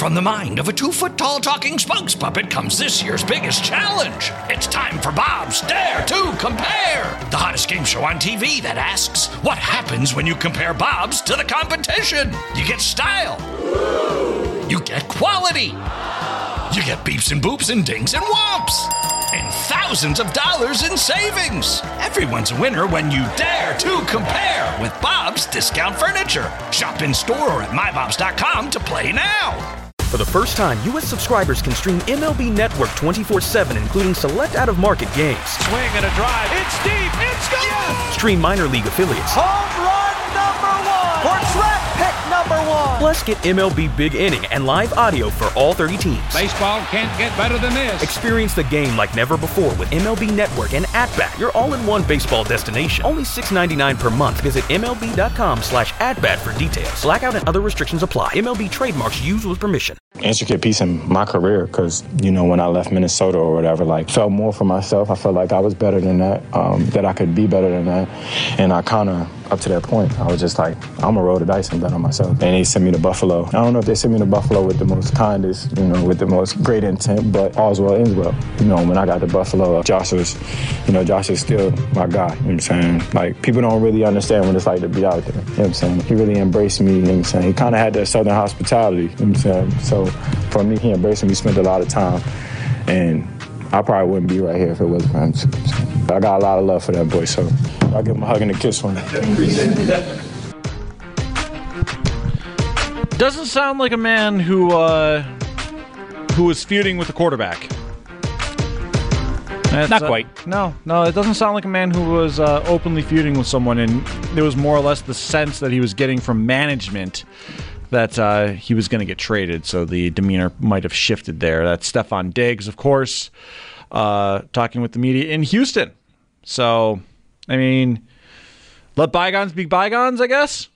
from the mind of a 2-foot-tall talking spokes puppet comes this year's biggest challenge. It's time for Bob's Dare to Compare, the hottest game show on TV that asks, what happens when you compare Bob's to the competition? You get style. You get quality. You get beeps and boops and dings and whomps. And thousands of dollars in savings. Everyone's a winner when you dare to compare with Bob's Discount Furniture. Shop in store or at mybobs.com to play now. For the first time, U.S. subscribers can stream MLB Network 24/7, including select out-of-market games. Swing and a drive. It's deep. It's gone. Yes! Stream minor league affiliates. Home run number 1. Or track pick number 1. Plus, get MLB Big Inning and live audio for all 30 teams. Baseball can't get better than this. Experience the game like never before with MLB Network and At-Bat, your all-in-one baseball destination. Only $6.99 per month. Visit MLB.com/atbat for details. Blackout and other restrictions apply. MLB trademarks used with permission. Intricate piece in my career because, when I left Minnesota or whatever, felt more for myself. I felt like I was better than that, that I could be better than that. And I kind of, up to that point, I was just like, I'm going to roll the dice and bet on myself. And they sent me to Buffalo. I don't know if they sent me to Buffalo with the most kindest, with the most great intent, but all's well ends well. When I got to Buffalo, Josh is still my guy, you know what I'm saying? People don't really understand what it's like to be out there, you know what I'm saying? He really embraced me, you know what I'm saying? He kind of had that Southern hospitality, you know what I'm saying? So for me, he embraced me, we spent a lot of time, and I probably wouldn't be right here if it wasn't for him. So I got a lot of love for that boy, so I'll give him a hug and a kiss for him. Doesn't sound like a man who was feuding with the quarterback. Not quite. No, it doesn't sound like a man who was openly feuding with someone, and there was more or less the sense that he was getting from management that he was going to get traded, so the demeanor might have shifted there. That's Stefon Diggs, of course, talking with the media in Houston. So, let bygones be bygones, I guess?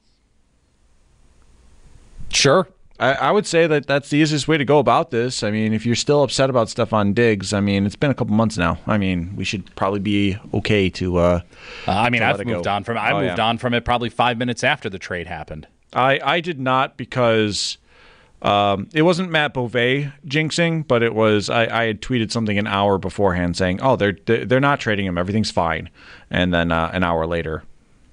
Sure. I would say that that's the easiest way to go about this. If you're still upset about Stefon Diggs, it's been a couple months now. We should probably be okay to I've moved on from it. I moved on from it probably 5 minutes after the trade happened. I did not because it wasn't Matt Beauvais jinxing, but it was I had tweeted something an hour beforehand saying, "Oh, they're not trading him. Everything's fine," and then an hour later,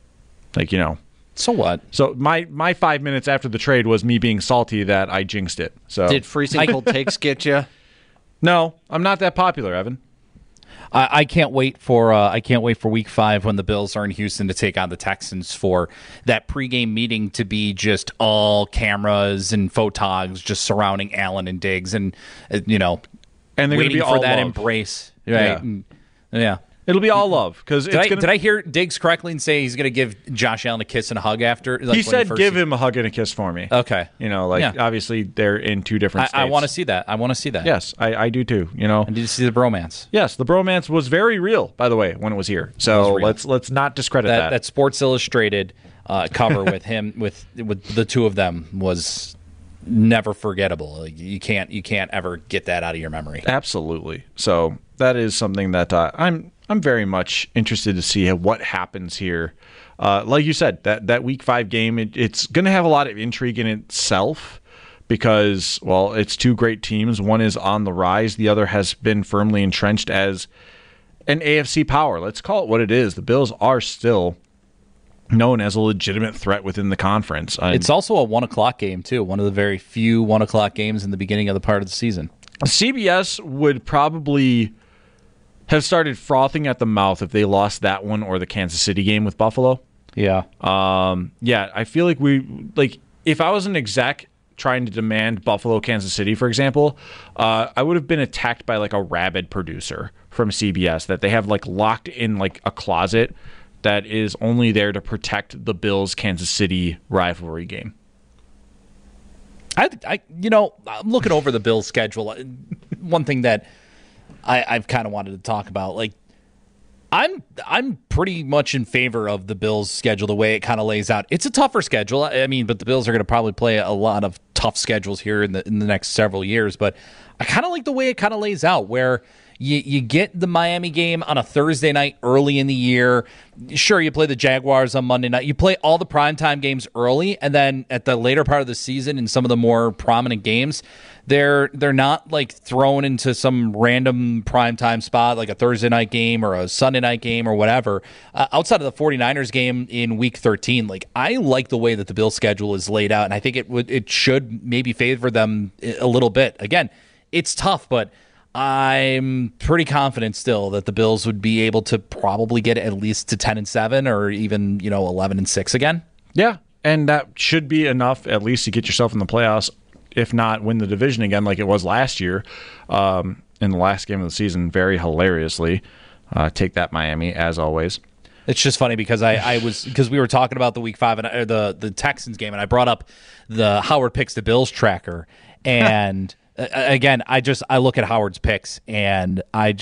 So what? So my 5 minutes after the trade was me being salty that I jinxed it. So did freezing cold takes get you? No, I'm not that popular, Evan. I can't wait for Week 5 when the Bills are in Houston to take on the Texans for that pregame meeting to be just all cameras and photogs just surrounding Allen and Diggs and and they're waiting be for all that love. Embrace, right? Yeah. It'll be all love because did I hear Diggs correctly and say he's going to give Josh Allen a kiss and a hug after? He said, "Give him a hug and a kiss for me." Okay, obviously they're in two different states. I want to see that. Yes, I do too. I need to see the bromance. Yes, the bromance was very real, by the way, when it was here. So let's not discredit that. That Sports Illustrated cover with him with the two of them was never forgettable. You can't ever get that out of your memory. Absolutely. So that is something that I'm very much interested to see what happens here. Like you said, that Week 5 game, it's going to have a lot of intrigue in itself because, well, it's two great teams. One is on the rise. The other has been firmly entrenched as an AFC power. Let's call it what it is. The Bills are still known as a legitimate threat within the conference. It's also a 1 o'clock game, too. One of the very few 1 o'clock games in the beginning of the part of the season. CBS would probably have started frothing at the mouth if they lost that one or the Kansas City game with Buffalo. Yeah. I feel like if I was an exec trying to demand Buffalo, Kansas City, for example, I would have been attacked by a rabid producer from CBS that they have locked in a closet that is only there to protect the Bills Kansas City rivalry game. I'm looking over the Bills schedule. One thing that I've kind of wanted to talk about, I'm pretty much in favor of the Bills' schedule the way it kind of lays out. It's a tougher schedule, but the Bills are going to probably play a lot of tough schedules here in the next several years. But I kind of like the way it kind of lays out, where You get the Miami game on a Thursday night early in the year. Sure, you play the Jaguars on Monday night. You play all the primetime games early, and then at the later part of the season in some of the more prominent games, they're not like thrown into some random primetime spot like a Thursday night game or a Sunday night game or whatever. Outside of the 49ers game in Week 13, like I like the way that the Bills schedule is laid out, and I think it should maybe favor them a little bit. Again, it's tough, but I'm pretty confident still that the Bills would be able to probably get at least to 10-7 or even 11-6 again. Yeah, and that should be enough at least to get yourself in the playoffs, if not win the division again like it was last year in the last game of the season, very hilariously. Take that, Miami, as always. It's just funny because because we were talking about the Week 5 and the Texans game, and I brought up the Howard Picks the Bills tracker, and again, I look at Howard's picks, and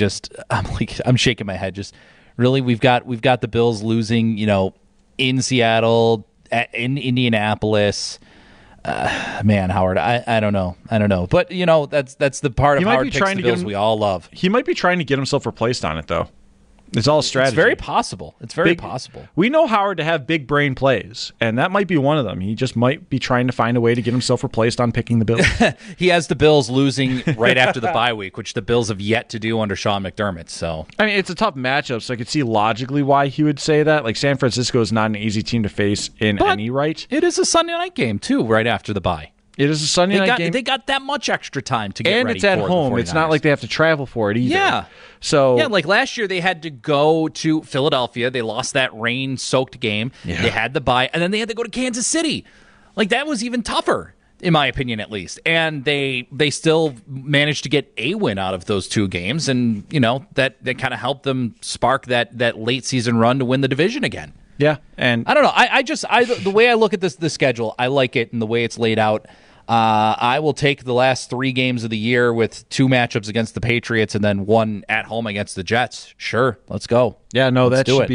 I'm shaking my head. Just really, we've got the Bills losing, in Seattle, in Indianapolis. Man, Howard, I don't know, but that's the part of Howard Picks the Bills we all love. He might be trying to get himself replaced on it though. It's all strategy. It's very possible. Possible. We know Howard to have big brain plays, and that might be one of them. He just might be trying to find a way to get himself replaced on picking the Bills. He has the Bills losing right after the bye week, which the Bills have yet to do under Sean McDermott. So I mean, it's a tough matchup, so I could see logically why he would say that. Like San Francisco is not an easy team to face in any right. It is a Sunday night game too, right after the bye. It is a Sunday night game. They got that much extra time to get ready. And it's at home. It's not like they have to travel for it either. Yeah. So like last year they had to go to Philadelphia. They lost that rain-soaked game. Yeah. They had the bye, and then they had to go to Kansas City. Like that was even tougher, in my opinion, at least. And they still managed to get a win out of those two games, and that kind of helped them spark that late season run to win the division again. Yeah, and I don't know. The way I look at the schedule, I like it, and the way it's laid out. I will take the last 3 games of the year with 2 matchups against the Patriots and then 1 at home against the Jets. Sure, let's go. Yeah, no, that should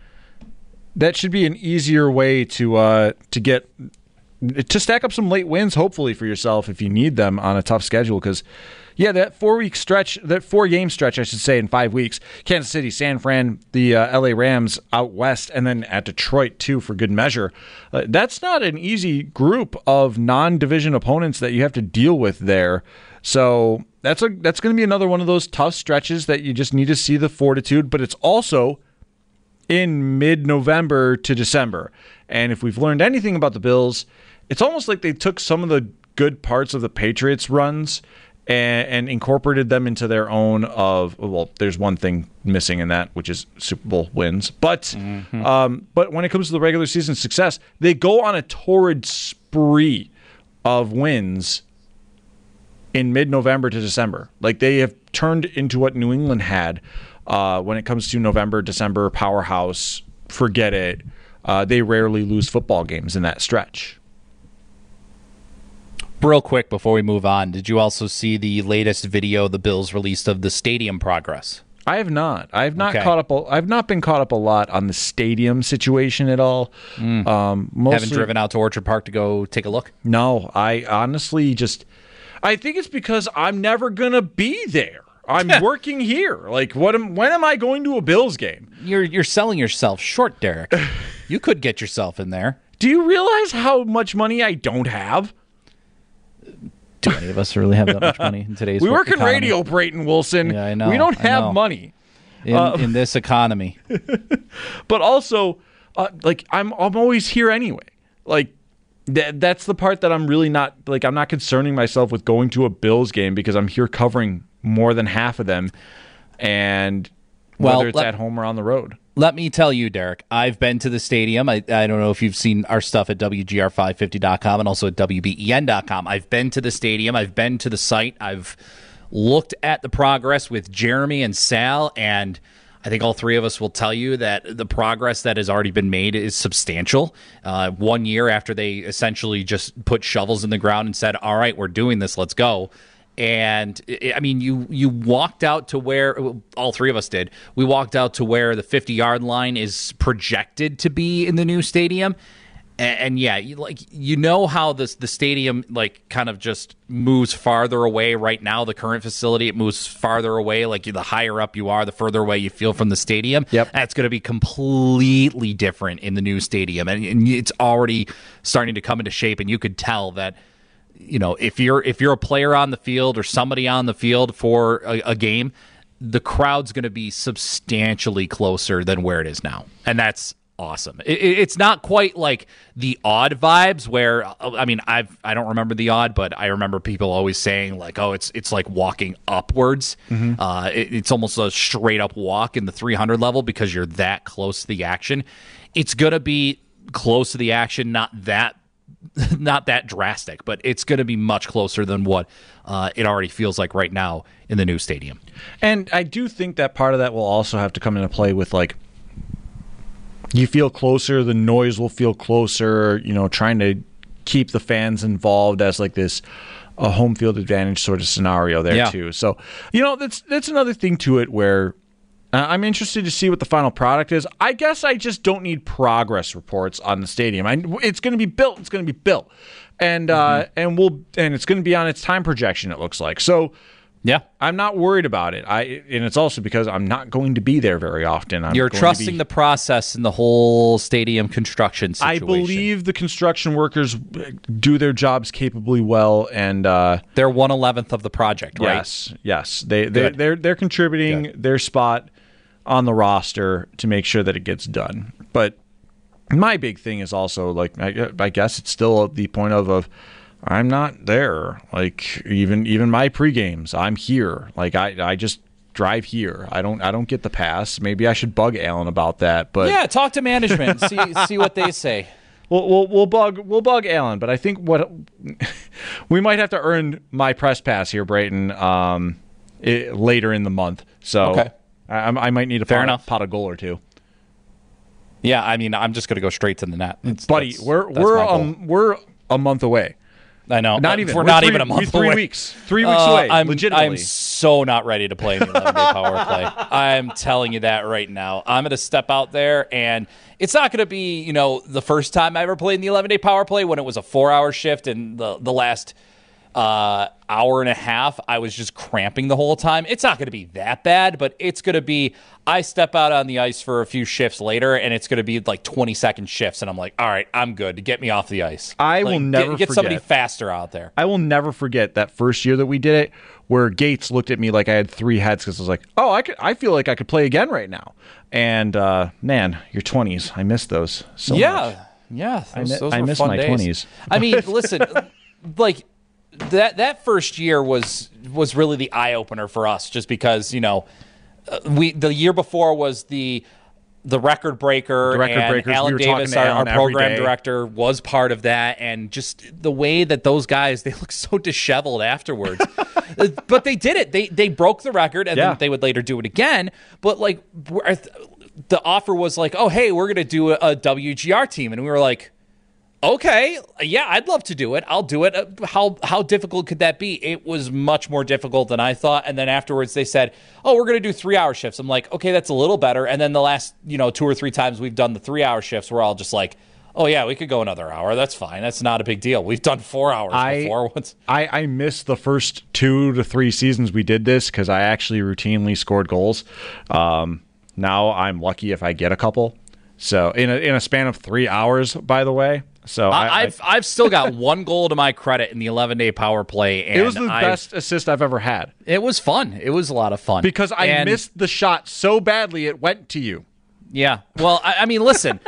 be an easier way to stack up some late wins, hopefully for yourself if you need them on a tough schedule. Because that 4-game stretch, I should say, in 5 weeks. Kansas City, San Fran, the LA Rams out west, and then at Detroit too for good measure. That's not an easy group of non-division opponents that you have to deal with there. So that's going to be another one of those tough stretches that you just need to see the fortitude. But it's also in mid-November to December, and if we've learned anything about the Bills, it's almost like they took some of the good parts of the Patriots runs and incorporated them into their own there's one thing missing in that, which is Super Bowl wins. But but when it comes to the regular season success, they go on a torrid spree of wins in mid-November to December. Like they have turned into what New England had when it comes to November, December, powerhouse, forget it. They rarely lose football games in that stretch. Real quick before we move on, did you also see the latest video the Bills released of the stadium progress? I have not. I've not been caught up a lot on the stadium situation at all. Haven't driven out to Orchard Park to go take a look? No, I honestly I think it's because I'm never gonna be there. I'm working here. Like, when am I going to a Bills game? You're selling yourself short, Derek. You could get yourself in there. Do you realize how much money I don't have? Do any of us really have that much money in today's We work in economy? radio, Brayton Wilson. Yeah, I know. We don't have money. In this economy. But also, I'm always here anyway. Like, that's the part that I'm really not, I'm not concerning myself with going to a Bills game because I'm here covering more than half of them, and whether it's at home or on the road. Let me tell you, Derek, I've been to the stadium. I don't know if you've seen our stuff at WGR550.com and also at WBEN.com. I've been to the stadium. I've been to the site. I've looked at the progress with Jeremy and Sal, and I think all three of us will tell you that the progress that has already been made is substantial. 1 year after they essentially just put shovels in the ground and said, all right, we're doing this, let's go. And I mean, you walked out to where all three of us did. We walked out to where the 50-yard line is projected to be in the new stadium, And yeah, you know how the stadium like kind of just moves farther away right now. The current facility, it moves farther away. Like the higher up you are, the further away you feel from the stadium. Yep. That's going to be completely different in the new stadium, and it's already starting to come into shape. And you could tell that, you know, if you're a player on the field or somebody on the field for a game, the crowd's going to be substantially closer than where it is now, and that's awesome. It's not quite like the Odd vibes where, I mean, I don't remember the Odd, but I remember people always saying like, oh, it's like walking upwards. It's almost a straight up walk in the 300 level because you're that close to the action. It's gonna be close to the action, not that drastic, but it's going to be much closer than what it already feels like right now in the new stadium. And I do think that part of that will also have to come into play with, like, you feel closer, the noise will feel closer, you know, trying to keep the fans involved as like this a home field advantage sort of scenario there too. So, you know, that's another thing to it where I'm interested to see what the final product is. I guess I just don't need progress reports on the stadium. It's going to be built. It's going to be built, and it's going to be on its time projection. It looks like so. Yeah, I'm not worried about it. And it's also because I'm not going to be there very often. You're trusting the process in the whole stadium construction situation. I believe the construction workers do their jobs capably well, and they're 1/11 of the project, right? Yes. They're contributing their spot on the roster to make sure that it gets done. But my big thing is also, like, I guess it's still at the point of I'm not there. Like, even my pre-games, I'm here. Like, I just drive here. I don't get the pass. Maybe I should bug Alan about that. But yeah, talk to management. see what they say. We'll bug Alan. But I think what we might have to earn my press pass here, Brayton, later in the month. So okay. I might need a pot of goal or two. Yeah, I mean, I'm just going to go straight to the net. We're a month away. I know. We're not even a month away. 3 weeks. 3 weeks away. Legitimately. I'm so not ready to play in the 11-day power play. I'm telling you that right now. I'm going to step out there, and it's not going to be, you know, the first time I ever played in the 11-day power play when it was a 4-hour shift, and the last hour and a half I was just cramping the whole time. It's not going to be that bad, but it's going to be, I step out on the ice for a few shifts later, and it's going to be like 20-second shifts, and I'm like, all right, I'm good. Get me off the ice. I will never get somebody faster out there. I will never forget that first year that we did it, where Gates looked at me like I had 3 heads because I was like, oh, I feel like I could play again right now. And man, your 20s, I miss those so much. Yeah, those I miss my days. 20s. I mean, listen, like that first year was really the eye opener for us, just because, you know, the year before was the record breaker, and Alan Davis, our program director, was part of that, and just the way that those guys, they look so disheveled afterwards. But they did it. They broke the record, and then they would later do it again. But like the offer was like, oh, hey, we're going to do a WGR team, and we were like, okay, yeah, I'd love to do it. I'll do it. How difficult could that be? It was much more difficult than I thought. And then afterwards they said, oh, we're going to do 3-hour shifts. I'm like, okay, that's a little better. And then the last, 2 or 3 times we've done the 3-hour shifts, we're all just like, oh yeah, we could go another hour. That's fine. That's not a big deal. We've done 4 hours before. I missed the first 2 to 3 seasons we did this because I actually routinely scored goals. Now I'm lucky if I get a couple. So in a span of 3 hours, by the way. So I've still got 1 goal to my credit in the 11-day power play. And it was the best assist I've ever had. It was fun. It was a lot of fun. Because I missed the shot so badly it went to you. Yeah. Well, I mean, listen,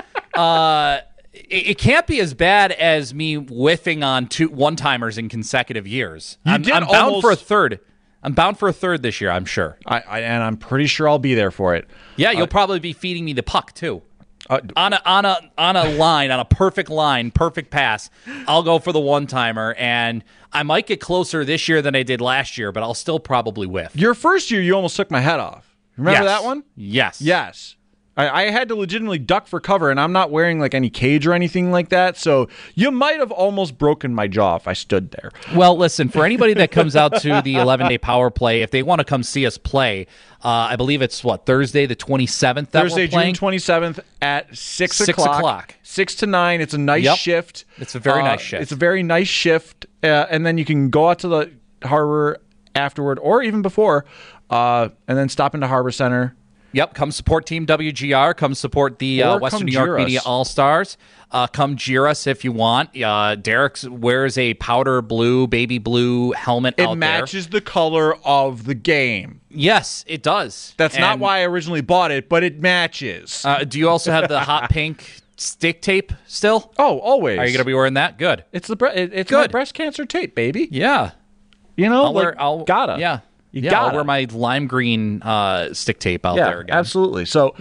it can't be as bad as me whiffing on 2 one-timers in consecutive years. I'm bound for a third. I'm bound for a third this year, I'm sure. And I'm pretty sure I'll be there for it. Yeah, you'll probably be feeding me the puck, too. On a line, on a perfect line, perfect pass, I'll go for the one-timer, and I might get closer this year than I did last year, but I'll still probably whiff. Your first year, you almost took my head off. Remember that one? Yes. Yes. I had to legitimately duck for cover, and I'm not wearing like any cage or anything like that. So you might have almost broken my jaw if I stood there. Well, listen, for anybody that comes out to the 11-day power play, if they want to come see us play, I believe it's Thursday the 27th that Thursday, we're playing? June 27th at 6 6 o'clock. 6 to 9. It's a nice shift. It's a very nice shift. It's a very nice shift. And then you can go out to the harbor afterward or even before, and then stop into Harbor Center. Yep, come support Team WGR. Come support the Western New York Media All-Stars. Come jeer us if you want. Derek wears a powder blue, baby blue helmet out there. It matches the color of the game. Yes, it does. That's not why I originally bought it, but it matches. Do you also have the hot pink stick tape still? Oh, always. Are you going to be wearing that? Good. It's my breast cancer tape, baby. Yeah. You know, gotta. Yeah. I'll wear my lime green stick tape out there again. Absolutely. So,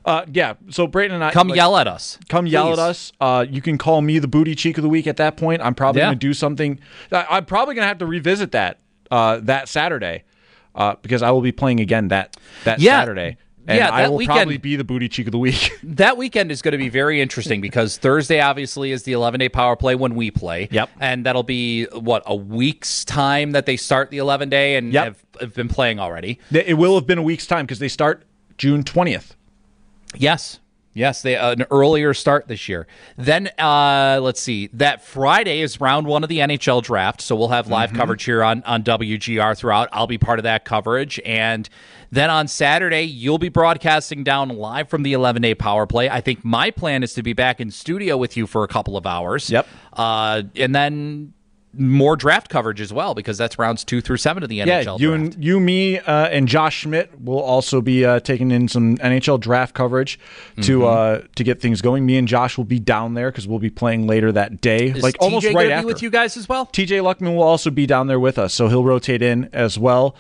So Brayton and I come yell at us. Come yell at us. You can call me the booty cheek of the week at that point. I'm probably going to do something. I'm probably going to have to revisit that Saturday because I will be playing again that Saturday. And I will probably be the booty cheek of the week. That weekend is going to be very interesting because Thursday, obviously, is the 11-day power play when we play. Yep. And that'll be, a week's time that they start the 11-day and have been playing already. It will have been a week's time because they start June 20th. Yes. Yes, they an earlier start this year. Then, let's see. That Friday is round 1 of the NHL draft, so we'll have live coverage here on WGR throughout. I'll be part of that coverage. And then on Saturday, you'll be broadcasting down live from the 11-day power play. I think my plan is to be back in studio with you for a couple of hours. Yep. And then more draft coverage as well because that's rounds 2 through 7 of the NHL draft. Me, and Josh Schmidt will also be taking in some NHL draft coverage to get things going. Me and Josh will be down there because we'll be playing later that day, Is almost TJ right gonna after. be with you guys as well? TJ Luckman will also be down there with us, so he'll rotate in as well.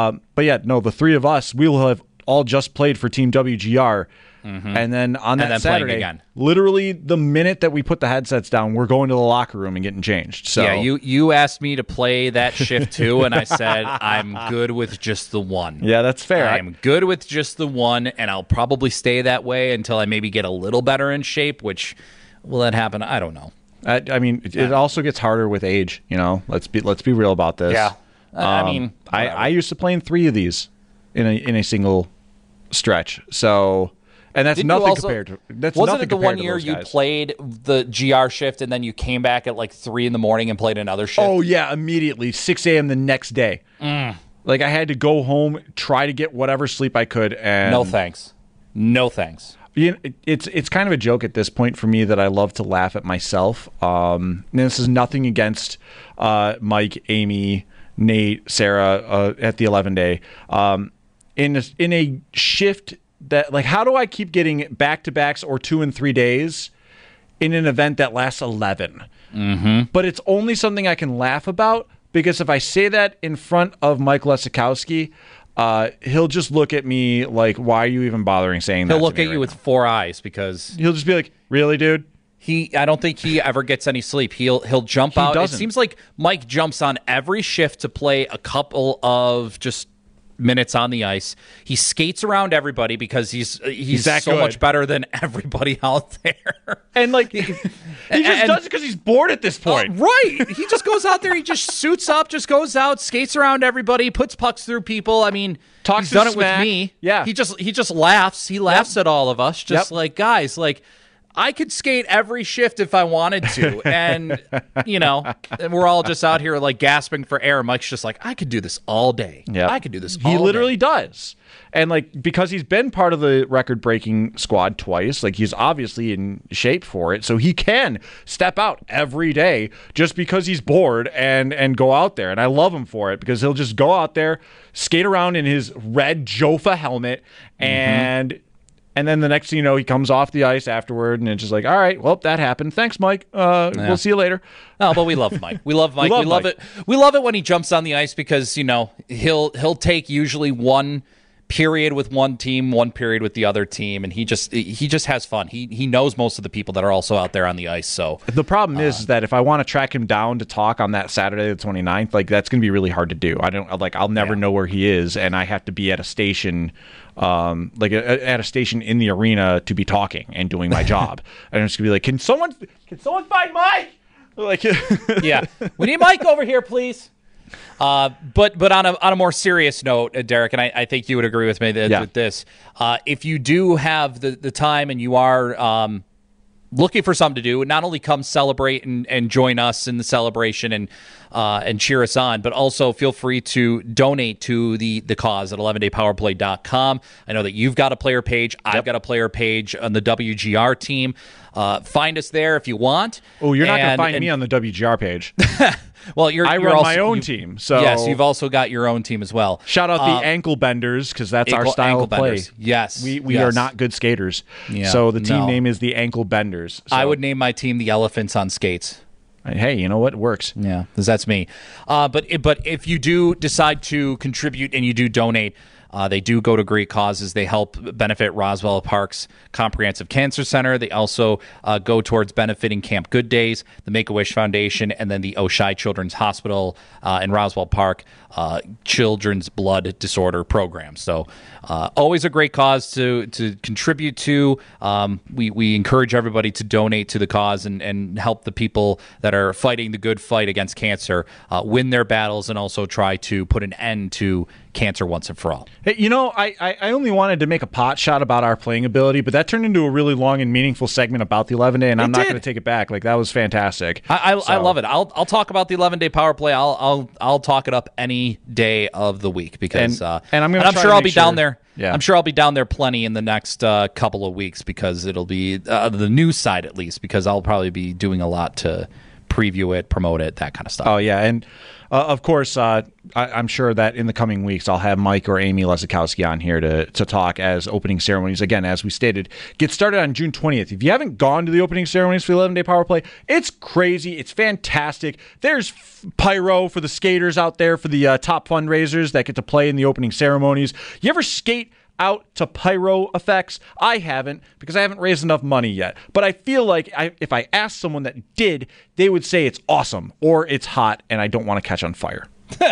The three of us, we will have all just played for Team WGR. And then on that Saturday, again. Literally the minute that we put the headsets down, we're going to the locker room and getting changed. So you asked me to play that shift too, and I said I'm good with just the one. Yeah, that's fair. I'm good with just the one, and I'll probably stay that way until I maybe get a little better in shape. Which will that happen? I don't know. It also gets harder with age. You know, let's be real about this. Yeah, I used to play in 3 of these in a single stretch. So. And that's nothing compared to. Wasn't it the one year you played the GR shift and then you came back at 3 in the morning and played another shift? Oh yeah, immediately 6 a.m. the next day. I had to go home, try to get whatever sleep I could, and no thanks. It's kind of a joke at this point for me that I love to laugh at myself. And this is nothing against Mike, Amy, Nate, Sarah at the 11-day. In a shift. That how do I keep getting back-to-backs or 2 and 3 days in an event that lasts 11? But it's only something I can laugh about because if I say that in front of Mike Lesikowski, he'll just look at me like, "Why are you even bothering saying that?" He'll look at you with 4 eyes because he'll just be like, "Really, dude?" I don't think he ever gets any sleep. He'll jump out. It seems like Mike jumps on every shift to play a couple of just minutes on the ice. He skates around everybody because he's so much better than everybody out there. And he just does it because he's bored at this point. Right. He just goes out there, he just suits up, just goes out, skates around everybody, puts pucks through people. I mean, he's done it with me. Yeah. He just laughs. He laughs at all of us. Just guys, I could skate every shift if I wanted to. And, and we're all just out here gasping for air. Mike's just I could do this all day. Yeah. I could do this all day. He literally does. And because he's been part of the record-breaking squad twice, he's obviously in shape for it. So he can step out every day just because he's bored and go out there. And I love him for it because he'll just go out there, skate around in his red Jofa helmet, and then the next thing you know, he comes off the ice afterward, and it's just all right, well, that happened. Thanks, Mike. We'll see you later. Oh, but we love Mike. We love Mike. We love it. We love it when he jumps on the ice because he'll take usually one, period with one team, one period with the other team, and he just has fun. He knows most of the people that are also out there on the ice. So the problem is that if I want to track him down to talk on that Saturday the 29th, like that's going to be really hard to do. I'll never know where he is, and I have to be at a station at a station in the arena to be talking and doing my job. And I'm just gonna be like, can someone find Mike? Like, yeah, we need Mike over here, please. But on a more serious note, Derek, and I think you would agree with me with this. If you do have the time and you are looking for something to do, not only come celebrate and join us in the celebration and cheer us on, but also feel free to donate to the cause at 11daypowerplay.com. I know that you've got a player page. I've got a player page on the WGR team. Find us there if you want. Oh, you're not going to find me on the WGR page. Well, I run my own team. So yes, you've also got your own team as well. Shout out the ankle benders because that's our style of play. Benders. Yes, we are not good skaters. Yeah, so the team name is the ankle benders. So. I would name my team the Elephants on Skates. Hey, you know what? It works. Yeah, because that's me. But if you do decide to contribute and you do donate, they do go to great causes. They help benefit Roswell Park's Comprehensive Cancer Center. They also go towards benefiting Camp Good Days, the Make-A-Wish Foundation, and then the Oshai Children's Hospital in Roswell Park Children's Blood Disorder Program. So always a great cause to contribute to. We encourage everybody to donate to the cause and help the people that are fighting the good fight against cancer win their battles and also try to put an end to cancer once and for all. Hey, I only wanted to make a pot shot about our playing ability, but that turned into a really long and meaningful segment about the 11 day, and I'm not going to take it back. Like, that was fantastic. I love it. I'll talk about the 11-day power play. I'll talk it up any day of the week because I'm sure I'll be down there. Yeah. I'm sure I'll be down there plenty in the next couple of weeks because it'll be the news side at least, because I'll probably be doing a lot to preview it, promote it, that kind of stuff. Oh, yeah. And of course, I'm sure that in the coming weeks, I'll have Mike or Amy Lesikowski on here to talk as opening ceremonies. Again, as we stated, get started on June 20th. If you haven't gone to the opening ceremonies for the 11-day power play, it's crazy. It's fantastic. There's pyro for the skaters out there, for the top fundraisers that get to play in the opening ceremonies. You ever skate out to pyro effects? I haven't, because I haven't raised enough money yet. But I feel like if I asked someone that did, they would say it's awesome or it's hot and I don't want to catch on fire.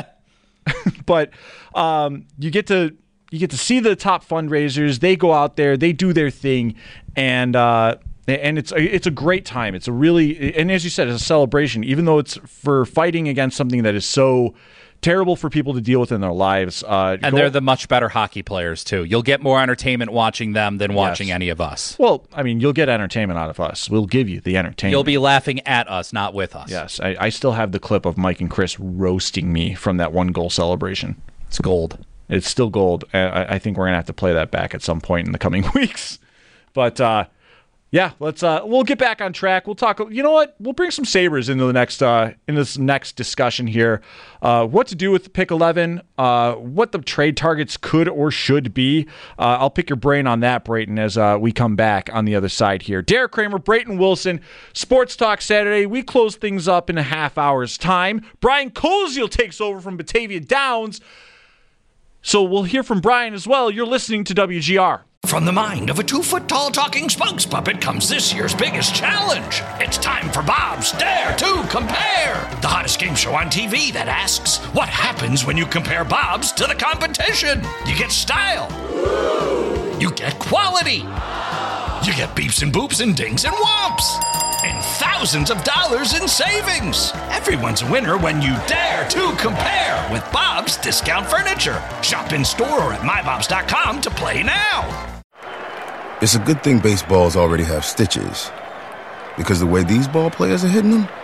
But you get to see the top fundraisers. They go out there, they do their thing, and it's a great time. It's a really, and as you said, it's a celebration, even though it's for fighting against something that is so terrible for people to deal with in their lives. And they're the much better hockey players, too. You'll get more entertainment watching them than watching any of us. Well, I mean, you'll get entertainment out of us. We'll give you the entertainment. You'll be laughing at us, not with us. Yes. I still have the clip of Mike and Chris roasting me from that one goal celebration. It's gold. It's still gold. I think we're going to have to play that back at some point in the coming weeks. But, yeah, we'll get back on track. We'll talk. You know what? We'll bring some Sabres into the next in this next discussion here. What to do with the pick 11? What the trade targets could or should be? I'll pick your brain on that, Brayton, as we come back on the other side here. Derek Kramer, Brayton Wilson, Sports Talk Saturday. We close things up in a half hour's time. Brian Koziel takes over from Batavia Downs. So we'll hear from Brian as well. You're listening to WGR. From the mind of a 2-foot-tall talking spokes puppet comes this year's biggest challenge. It's time for Bob's Dare to Compare, the hottest game show on TV that asks, what happens when you compare Bob's to the competition? You get style. You get quality. You get beeps and boops and dings and whomps. And thousands of dollars in savings. Everyone's a winner when you dare to compare with Bob's Discount Furniture. Shop in store or at mybobs.com to play now. It's a good thing baseballs already have stitches, because the way these ball players are hitting them,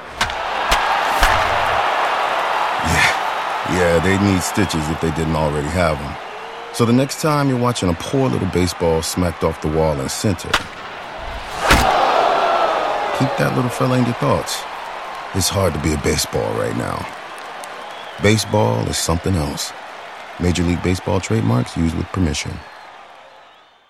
yeah, they need stitches if they didn't already have them. So the next time you're watching a poor little baseball smacked off the wall in center, keep that little fella in your thoughts. It's hard to be a baseball right now. Baseball is something else. Major League Baseball trademarks used with permission.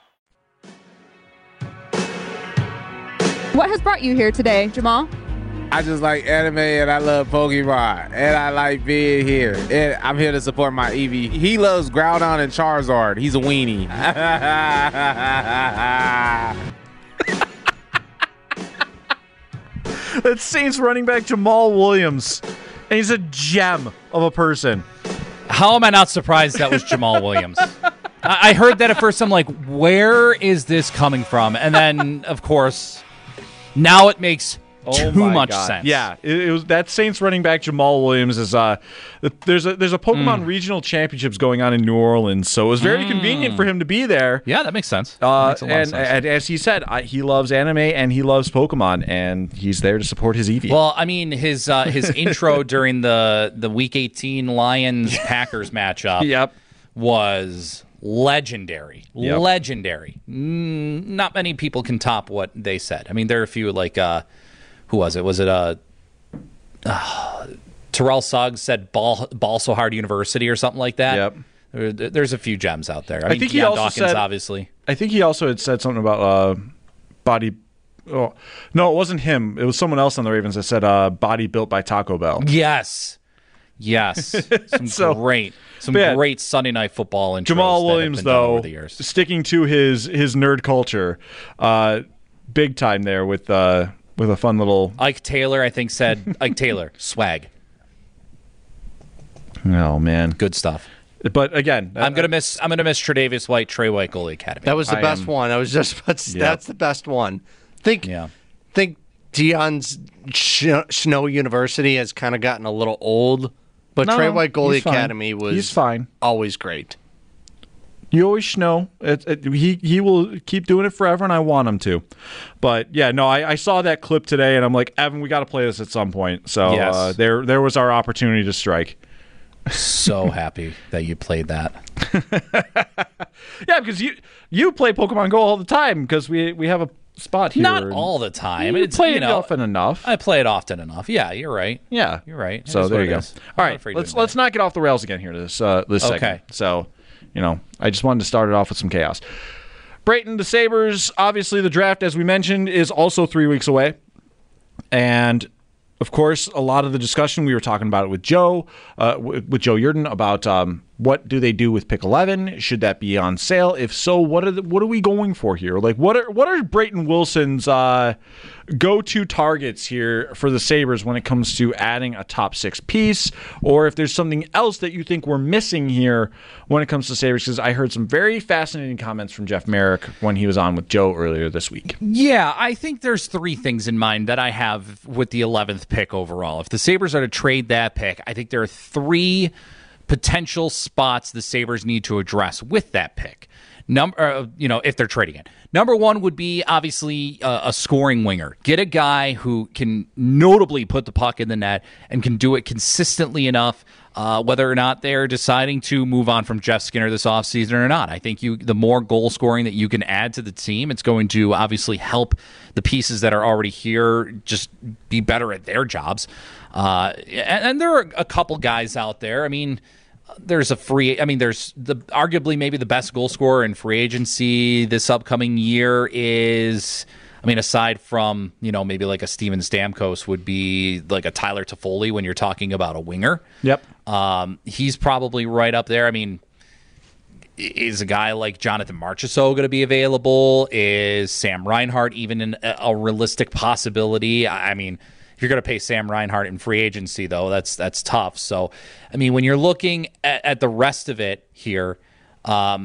What has brought you here today, Jamal? I just like anime and I love Pokemon and I like being here. And I'm here to support my Eevee. He loves Groudon and Charizard. He's a weenie. That's Saints running back Jamal Williams. And he's a gem of a person. How am I not surprised that was Jamal Williams? I heard that at first. I'm like, where is this coming from? And then, of course, now it makes too much sense. Yeah, it was that Saints running back Jamal Williams is there's a Pokemon regional championships going on in New Orleans, so it was very convenient for him to be there. Yeah, that makes sense. That makes a lot of sense. And as he said, he loves anime and he loves Pokemon, and he's there to support his Eevee. Well, I mean, his intro during the Week 18 Lions Packers matchup was legendary. Yep. Legendary. Not many people can top what they said. I mean, there are a few like who was it? Was it Terrell Suggs said ball so hard university or something like that? Yep. There's a few gems out there. I mean, think he Deion also Dawkins, said, obviously. I think he also had said something about body. Oh, no, it wasn't him. It was someone else on the Ravens that said body built by Taco Bell. Yes. Some great Sunday Night Football intros. Jamal Williams, though, over the years. sticking to his nerd culture, big time there with a fun little. Ike Taylor, I think, said Ike Taylor swag. Oh man, good stuff. But again, I'm gonna miss Tre'Davious White, Trey White Goalie Academy. That was the best one. I was just about to say, that's the best one. Think Deion's Snow University has kind of gotten a little old, but Trey White Goalie Academy was always great. You always know he will keep doing it forever, and I want him to. But yeah, no, I saw that clip today, and I'm like, Evan, we got to play this at some point. So there was our opportunity to strike. So happy that you played that. Yeah, because you play Pokemon Go all the time because we have a spot here. Not all the time. You play it often enough. I play it often enough. Yeah, you're right. Yeah, you're right. So there you go. All right, let's not get off the rails again here. This segment. Okay. So, I just wanted to start it off with some chaos. Brayton, the Sabres. Obviously, the draft, as we mentioned, is also 3 weeks away, and of course, a lot of the discussion, we were talking about it with Joe Yurden about what do they do with pick 11? Should that be on sale? If so, what are we going for here? Like, what are Brayton Wilson's go-to targets here for the Sabres when it comes to adding a top 6 piece, or if there's something else that you think we're missing here when it comes to Sabres? Because I heard some very fascinating comments from Jeff Merrick when he was on with Joe earlier this week. Yeah, I think there's 3 things in mind that I have with the 11th pick overall. If the Sabres are to trade that pick, I think there are 3 potential spots the Sabres need to address with that pick. If they're trading it. Number 1 would be obviously a scoring winger. Get a guy who can notably put the puck in the net and can do it consistently enough, whether or not they're deciding to move on from Jeff Skinner this offseason or not. I think the more goal scoring that you can add to the team, it's going to obviously help the pieces that are already here just be better at their jobs. And there are a couple guys out there. I mean, there's arguably maybe the best goal scorer in free agency this upcoming year is, aside from, maybe like a Steven Stamkos would be like a Tyler Toffoli when you're talking about a winger. Yep. He's probably right up there. Is a guy like Jonathan Marchessault going to be available? Is Sam Reinhart even a realistic possibility? If you're going to pay Sam Reinhart in free agency, though, that's tough. So, when you're looking at the rest of it here, can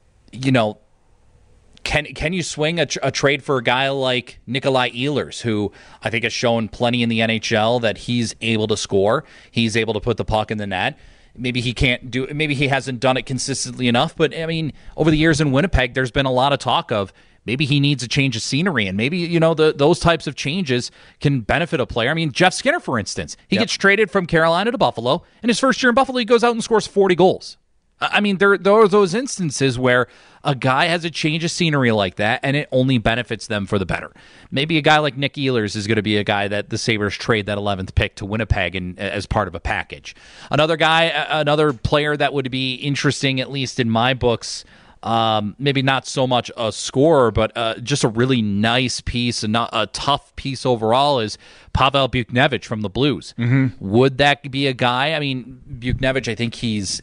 you swing a trade for a guy like Nikolai Ehlers, who I think has shown plenty in the NHL that he's able to score, he's able to put the puck in the net. Maybe he hasn't done it consistently enough, but over the years in Winnipeg, there's been a lot of talk of maybe he needs a change of scenery, and maybe, those types of changes can benefit a player. Jeff Skinner, for instance, he gets traded from Carolina to Buffalo. In his first year in Buffalo, he goes out and scores 40 goals. There are those instances where a guy has a change of scenery like that, and it only benefits them for the better. Maybe a guy like Nick Ehlers is going to be a guy that the Sabres trade that 11th pick to Winnipeg as part of a package. Another player that would be interesting, at least in my books, maybe not so much a scorer, but just a really nice piece and not a tough piece overall is Pavel Buchnevich from the Blues. Mm-hmm. Would that be a guy? I mean, Buchnevich, I think he's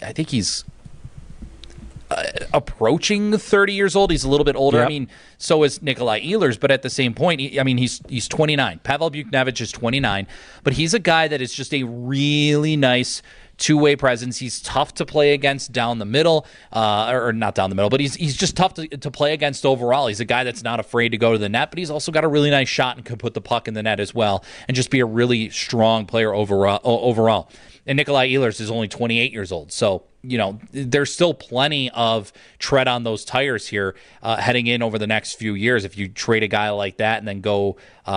approaching 30 years old. He's a little bit older. Yep. I mean, so is Nikolai Ehlers, but at the same point, he's 29. Pavel Buchnevich is 29, but he's a guy that is just a really nice two-way presence. He's tough to play against down the middle, or not down the middle, but he's just tough to play against overall. He's a guy that's not afraid to go to the net, but he's also got a really nice shot and can put the puck in the net as well, and just be a really strong player overall. And Nikolai Ehlers is only 28 years old, so there's still plenty of tread on those tires here heading in over the next few years. If you trade a guy like that and then go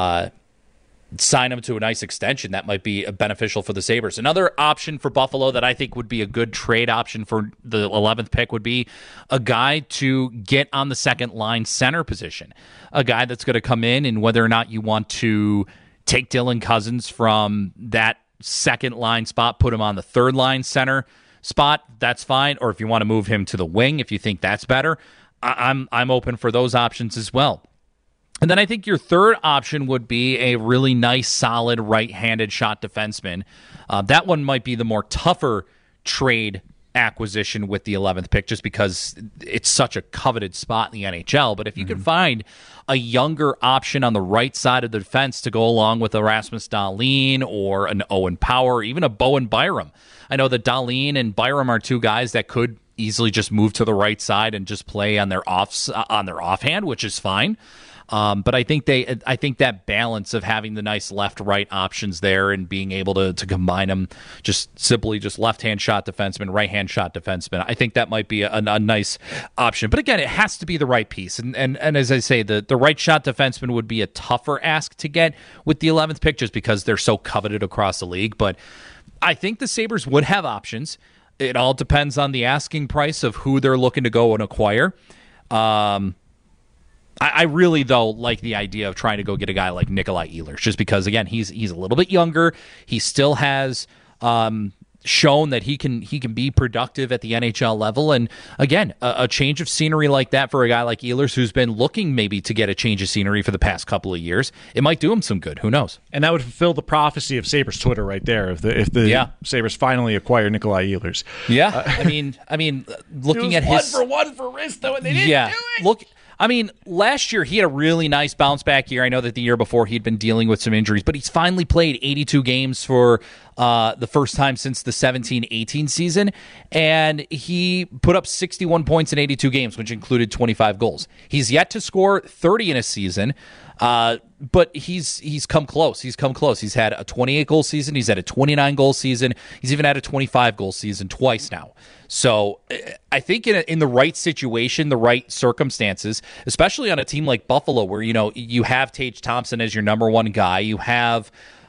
sign him to a nice extension, that might be beneficial for the Sabres. Another option for Buffalo that I think would be a good trade option for the 11th pick would be a guy to get on the second line center position, a guy that's going to come in, and whether or not you want to take Dylan Cozens from that second line spot, put him on the third line center spot, that's fine. Or if you want to move him to the wing, if you think that's better, I'm open for those options as well. And then I think your third option would be a really nice, solid right-handed shot defenseman. That one might be the more tougher trade acquisition with the 11th pick, just because it's such a coveted spot in the NHL. But if you can find a younger option on the right side of the defense to go along with a Rasmus Dahlin or an Owen Power, or even a Bowen Byram. I know that Dahlin and Byram are two guys that could easily just move to the right side and just play on their offhand, which is fine. But I think that balance of having the nice left-right options there and being able to combine them, just left-hand shot defenseman, right-hand shot defenseman, I think that might be a nice option. But again, it has to be the right piece. And as I say, the right shot defenseman would be a tougher ask to get with the 11th pick, just because they're so coveted across the league. But I think the Sabres would have options. It all depends on the asking price of who they're looking to go and acquire. I really, though, like the idea of trying to go get a guy like Nikolai Ehlers, just because, again, he's a little bit younger. He still has shown that he can be productive at the NHL level. And, again, a change of scenery like that for a guy like Ehlers, who's been looking maybe to get a change of scenery for the past couple of years, it might do him some good. Who knows? And that would fulfill the prophecy of Sabres Twitter right there if the Sabres finally acquire Nikolai Ehlers. Yeah, I mean, looking at his 1-for-1 for Risto, and they didn't do it. Last year he had a really nice bounce back year. I know that the year before he'd been dealing with some injuries, but he's finally played 82 games for the first time since the 17-18 season, and he put up 61 points in 82 games, which included 25 goals. He's yet to score 30 in a season, but he's come close. He's had a 28-goal season. He's had a 29-goal season. He's even had a 25-goal season twice now. So I think in the right situation, the right circumstances, especially on a team like Buffalo, where you have Tage Thompson as your number one guy, you have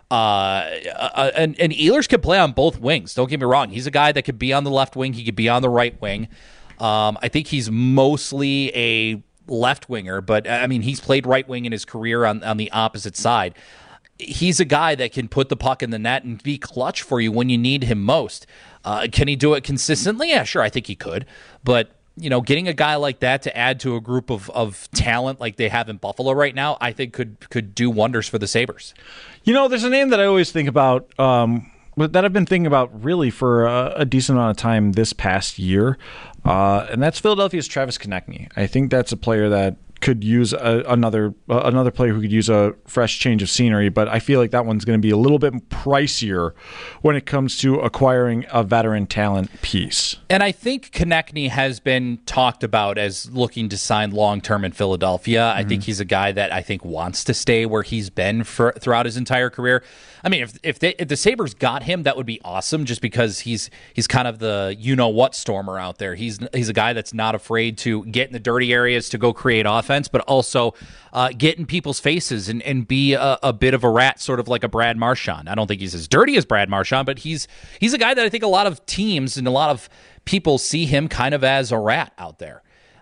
and Ehlers could play on both wings. Don't get me wrong; he's a guy that could be on the left wing, he could be on the right wing. I think he's mostly a left winger, but I mean he's played right wing in his career on the opposite side. He's a guy that can put the puck in the net and be clutch for you when you need him most. Can he do it consistently? Yeah, sure, I think he could. But, getting a guy like that to add to a group of talent like they have in Buffalo right now, I think could do wonders for the Sabres. There's a name that I always think about, that I've been thinking about really for a decent amount of time this past year, and that's Philadelphia's Travis Konechny. I think that's a player that could use another player who could use a fresh change of scenery, but I feel like that one's going to be a little bit pricier when it comes to acquiring a veteran talent piece. And I think Konechny has been talked about as looking to sign long-term in Philadelphia. Mm-hmm. I think he's a guy that I think wants to stay where he's been throughout his entire career. I mean, if the Sabres got him, that would be awesome, just because he's kind of the you-know-what stormer out there. He's a guy that's not afraid to get in the dirty areas to go create offense, but also get in people's faces and be a bit of a rat, sort of like a Brad Marchand. I don't think he's as dirty as Brad Marchand, but he's a guy that I think a lot of teams and a lot of people see him kind of as a rat out there.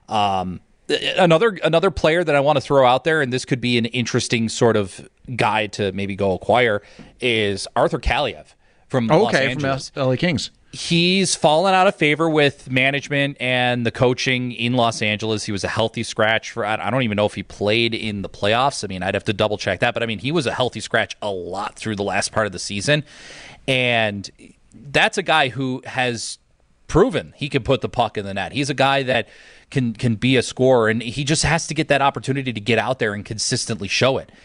Another player that I want to throw out there, and this could be an interesting sort of guy to maybe go acquire, is Arthur Kaliev from Los Angeles. From LA Kings. He's fallen out of favor with management and the coaching in Los Angeles. He was a healthy scratch for, I don't even know if he played in the playoffs. I mean, I'd have to double check that, but I mean, he was a healthy scratch a lot through the last part of the season. And that's a guy who has proven he can put the puck in the net. He's a guy that can be a scorer, and he just has to get that opportunity to get out there and consistently show it.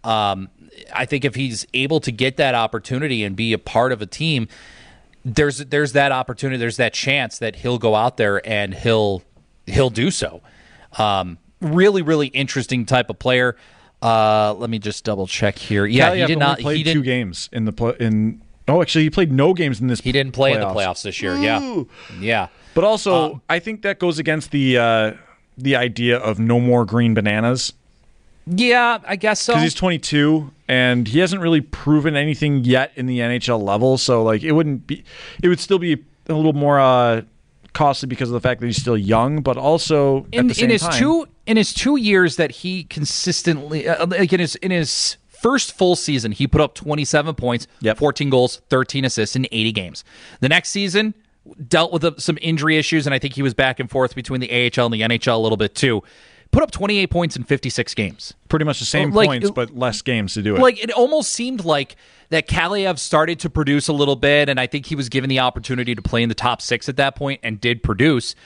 I think if he's able to get that opportunity and be a part of a team, there's that opportunity, there's that chance that he'll go out there and he'll do so. Really, really interesting type of player. Let me just double check here. Yeah, Kaliev he played 2 games actually, he played no games in this. He didn't play in the playoffs this year. Yeah. But also, I think that goes against the idea of no more green bananas. Yeah, I guess so. Because he's 22 and he hasn't really proven anything yet in the NHL level. So like it would still be a little more costly because of the fact that he's still young, but also in his 2 years that he consistently in his first full season, he put up 27 points, 14 goals, 13 assists in 80 games. The next season dealt with some injury issues, and I think he was back and forth between the AHL and the NHL a little bit too. Put up 28 points in 56 games. Pretty much the same points, but less games to do it. Like, it almost seemed like that Kaliev started to produce a little bit, and I think he was given the opportunity to play in the top 6 at that point and did produce.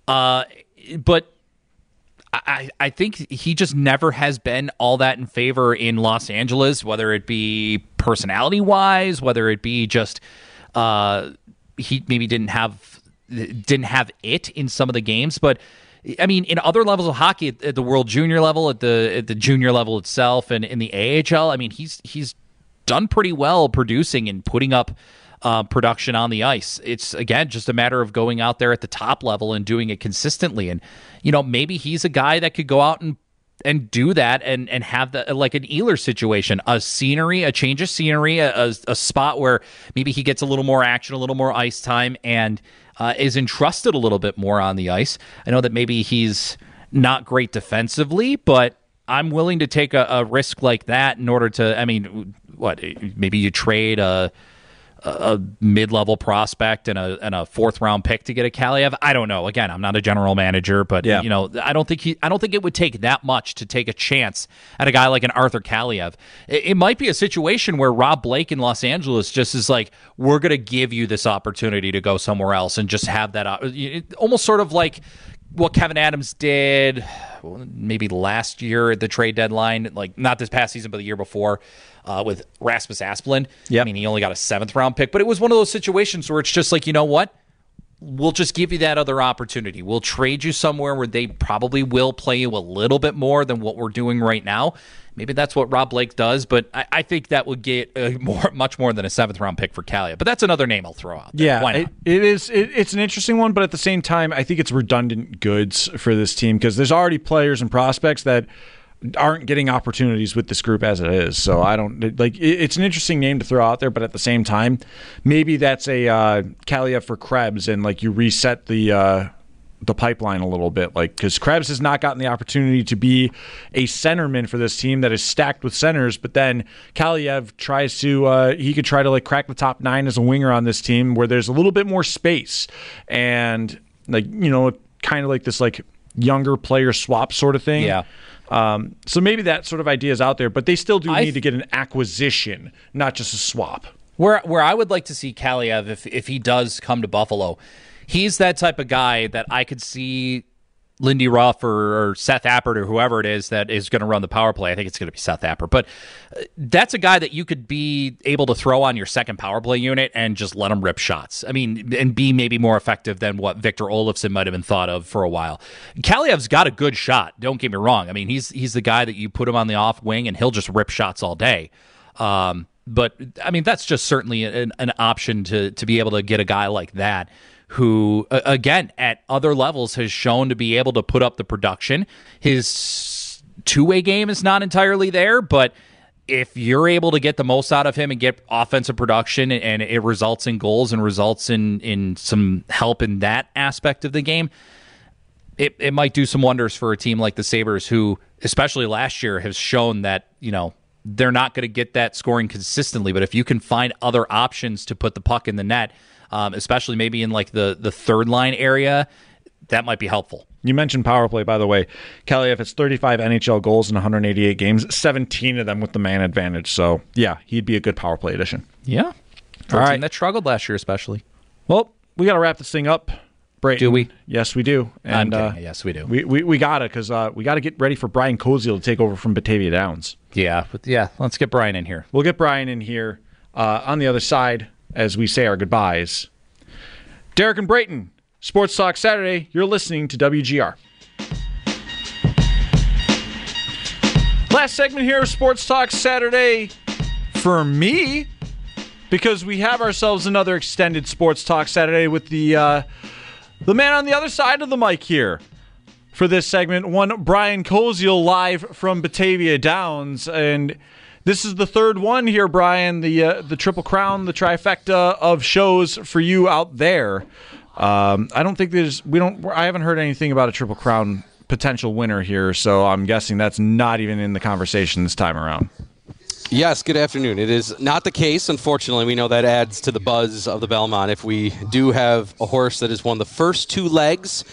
But I think he just never has been all that in favor in Los Angeles, whether it be personality-wise, whether it be just he maybe didn't have it in some of the games, but I mean, in other levels of hockey, at the World Junior level, at the junior level itself, and in the AHL, I mean, he's done pretty well producing and putting up production on the ice. It's, again, just a matter of going out there at the top level and doing it consistently. And, maybe he's a guy that could go out and do that and have the, like an Ehlers situation, a change of scenery, a spot where maybe he gets a little more action, a little more ice time, and is entrusted a little bit more on the ice. I know that maybe he's not great defensively, but I'm willing to take a risk like that in order to, I mean, maybe you trade a mid-level prospect and a fourth-round pick to get a Kaliev. I don't know. Again, I'm not a general manager, but I don't think it would take that much to take a chance at a guy like an Arthur Kaliev. It might be a situation where Rob Blake in Los Angeles just is like, we're going to give you this opportunity to go somewhere else and just have that, almost sort of like what Kevin Adams did maybe last year at the trade deadline, like not this past season, but the year before, with Rasmus Asplund. Yep. I mean, he only got a 7th-round pick, but it was one of those situations where it's just like, you know what? We'll just give you that other opportunity. We'll trade you somewhere where they probably will play you a little bit more than what we're doing right now. Maybe that's what Rob Blake does, but I think that would get much more than a 7th-round pick for Kaliev. But that's another name I'll throw out there. Yeah, why not? It's an interesting one, but at the same time, I think it's redundant goods for this team because there's already players and prospects that aren't getting opportunities with this group as it is. So I don't like. It's an interesting name to throw out there, but at the same time, maybe that's a Kaliev for Krebs, and like you reset the pipeline a little bit, like because Krebs has not gotten the opportunity to be a centerman for this team that is stacked with centers, but then Kaliev tries to he could try to like crack the top 9 as a winger on this team where there's a little bit more space and like kind of like this like younger player swap sort of thing. Yeah. So maybe that sort of idea is out there, but they still do need to get an acquisition, not just a swap. Where I would like to see Kaliev if he does come to Buffalo. He's that type of guy that I could see Lindy Ruff or Seth Appert or whoever it is that is going to run the power play. I think it's going to be Seth Appert. But that's a guy that you could be able to throw on your second power play unit and just let him rip shots. I mean, and be maybe more effective than what Victor Olofsson might have been thought of for a while. Kaliev's got a good shot. Don't get me wrong. I mean, he's the guy that you put him on the off wing and he'll just rip shots all day. But, I mean, that's just certainly an option to be able to get a guy like that who, again, at other levels has shown to be able to put up the production. His two-way game is not entirely there, but if you're able to get the most out of him and get offensive production and it results in goals and results in some help in that aspect of the game, it might do some wonders for a team like the Sabres who, especially last year, has shown that, they're not going to get that scoring consistently. But if you can find other options to put the puck in the net, especially maybe in like the third line area, that might be helpful. You mentioned power play, by the way. Kaliev has 35 NHL goals in 188 games, 17 of them with the man advantage. So, yeah, he'd be a good power play addition. Yeah. For a team that struggled last year especially. Well, we got to wrap this thing up. Brayton. Do we? Yes, we do. And yes, we do. We got to, because we got to get ready for Brian Koziel to take over from Batavia Downs. Yeah, let's get Brian in here. We'll get Brian in here on the other side as we say our goodbyes. Derek and Brayton, Sports Talk Saturday, you're listening to WGR. Last segment here of Sports Talk Saturday for me, because we have ourselves another extended Sports Talk Saturday with the man on the other side of the mic here for this segment, one Brian Koziel live from Batavia Downs. And this is the third one here, Brian, the Triple Crown, the trifecta of shows for you out there. I haven't heard anything about a Triple Crown potential winner here, so I'm guessing that's not even in the conversation this time around. Yes, good afternoon. It is not the case, unfortunately. We know that adds to the buzz of the Belmont. If we do have a horse that has won the first two legs,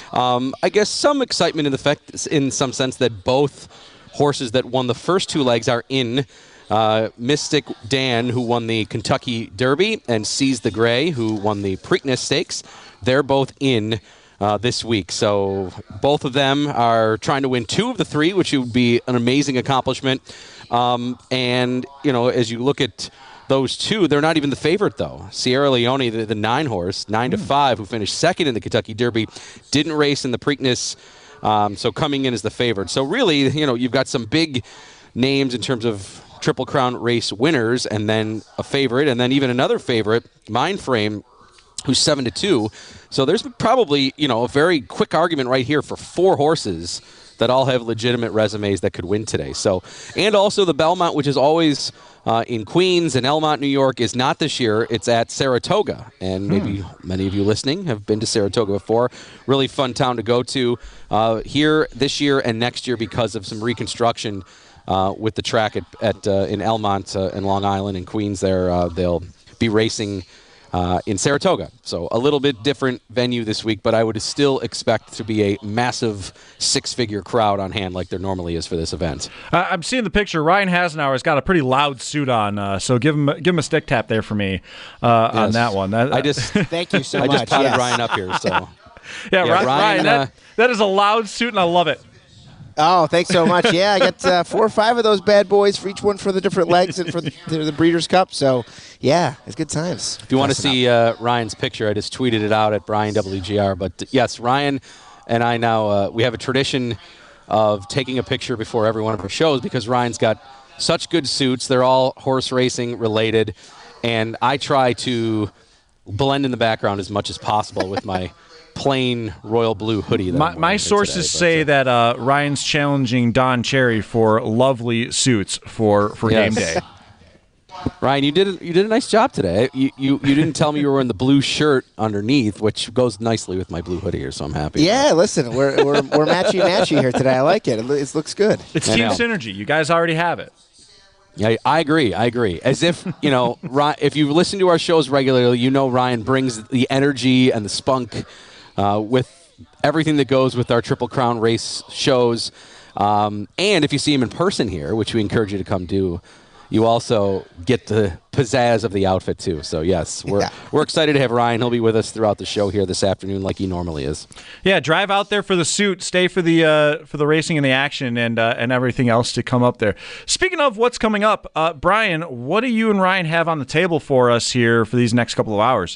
I guess some excitement in some sense that both horses that won the first two legs are in. Mystic Dan, who won the Kentucky Derby, and Seize the Gray, who won the Preakness Stakes. They're both in this week. So both of them are trying to win two of the three, which would be an amazing accomplishment. And, as you look at those two, they're not even the favorite, though. Sierra Leone, the 9-horse, 9-5, who finished second in the Kentucky Derby, didn't race in the Preakness, so coming in as the favorite. So really, you've got some big names in terms of Triple Crown race winners, and then a favorite, and then even another favorite, Mindframe, who's 7-2. So there's probably, a very quick argument right here for four horses that all have legitimate resumes that could win today. So, and also the Belmont, which is always in Queens and Elmont, New York, is not this year. It's at Saratoga, and maybe many of you listening have been to Saratoga before. Really fun town to go to here this year and next year because of some reconstruction with the track in Elmont and Long Island and Queens. There, they'll be racing in Saratoga. So a little bit different venue this week, but I would still expect to be a massive six-figure crowd on hand like there normally is for this event. I'm seeing the picture. Ryan Hasenauer's got a pretty loud suit on, so give him a stick tap there for me on that one. Thank you so much. I just potted Ryan up here. So yeah, Ryan, that is a loud suit, and I love it. Oh, thanks so much. Yeah, I got 4 or 5 of those bad boys for each one for the different legs and for the Breeders' Cup. So, yeah, it's good times. If you want to see Ryan's picture, I just tweeted it out at Brian WGR. But, yes, Ryan and I now, we have a tradition of taking a picture before every one of our shows because Ryan's got such good suits. They're all horse racing related. And I try to blend in the background as much as possible with my plain royal blue hoodie. My sources say that Ryan's challenging Don Cherry for lovely suits for game day. Ryan, you did a nice job today. You didn't tell me you were wearing the blue shirt underneath, which goes nicely with my blue hoodie here, so I'm happy. Yeah, listen, we're matchy here today. I like it. It looks good. It's team synergy. You guys already have it. Yeah, I agree. As if, if you listen to our shows regularly, Ryan brings the energy and the spunk with everything that goes with our Triple Crown race shows. And if you see him in person here, which we encourage you to come do, you also get the pizzazz of the outfit too. So yes, we're excited to have Ryan. He'll be with us throughout the show here this afternoon, like he normally is. Yeah, drive out there for the suit, stay for the racing and the action, and everything else to come up there. Speaking of what's coming up, Brian, what do you and Ryan have on the table for us here for these next couple of hours?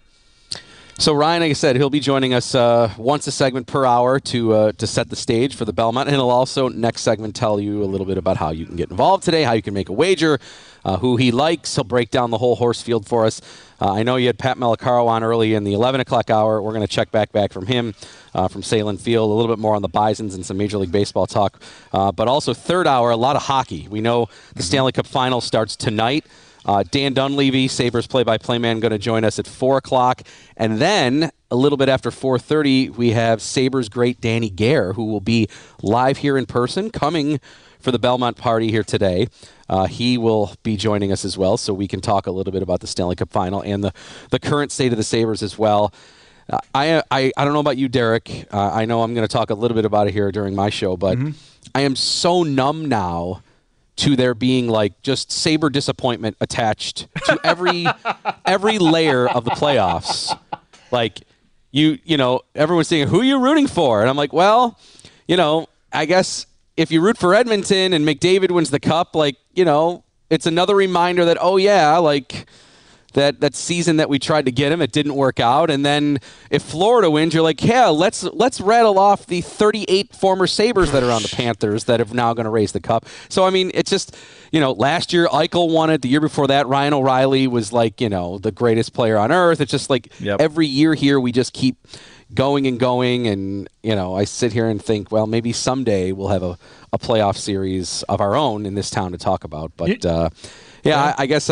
So Ryan, like I said, he'll be joining us once a segment per hour to set the stage for the Belmont, and he'll also next segment tell you a little bit about how you can get involved today, how you can make a wager, who he likes. He'll break down the whole horse field for us. I know you had Pat Malacaro on early in the 11 o'clock hour. We're going to check back from him from Salem Field, a little bit more on the Bisons and some Major League Baseball talk. But also third hour, a lot of hockey. We know the Stanley Cup Final starts tonight. Dan Dunleavy, Sabres play-by-play man, going to join us at 4 o'clock. And then a little bit after 4:30, we have Sabres great Danny Gare, who will be live here in person, coming for the Belmont party here today. He will be joining us as well, so we can talk a little bit about the Stanley Cup Final and the current state of the Sabres as well. I don't know about you, Derek. I know I'm going to talk a little bit about it here during my show, but I am so numb now to there being like just Sabre disappointment attached to every layer of the playoffs. Like you know, everyone's saying, who are you rooting for? And I'm like, well, you know, I guess if you root for Edmonton and McDavid wins the cup, like, you know, it's another reminder that, oh yeah, like that season that we tried to get him, it didn't work out. And then if Florida wins, you're like, yeah, let's rattle off the 38 former Sabres that are on the Panthers that are now going to raise the cup. So, I mean, it's just, you know, last year Eichel won it. The year before that, Ryan O'Reilly was like, you know, the greatest player on earth. It's just like every year here we just keep going and going. And, you know, I sit here and think, well, maybe someday we'll have a playoff series of our own in this town to talk about. But, I guess